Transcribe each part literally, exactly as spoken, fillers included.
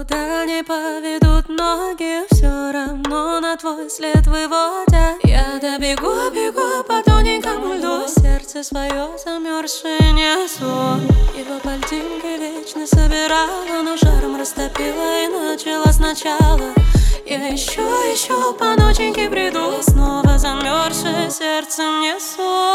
Куда не поведут ноги, все равно на твой след выводят. Я добегу, бегу по тоненькому льду, сердце свое замерзшее несу. Его пальтинки вечно собирала, но жаром растопила и начала сначала. Я еще, еще по ноченьке бреду, снова замерзшее сердцем несу.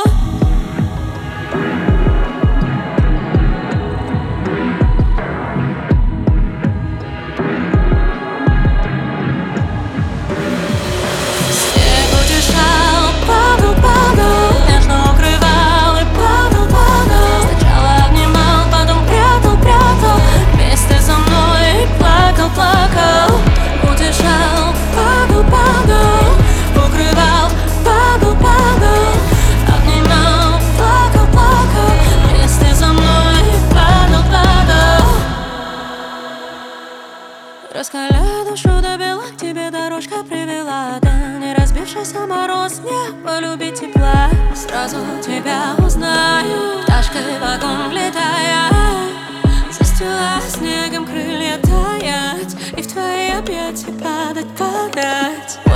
Раскаляя душу до бела, к тебе дорожка привела. Да не разбившийся мороз, не полюбить тепла. Сразу тебя узнаю, пташкой в огонь влетая, застила снегом крылья таять и в твои объятия падать, падать.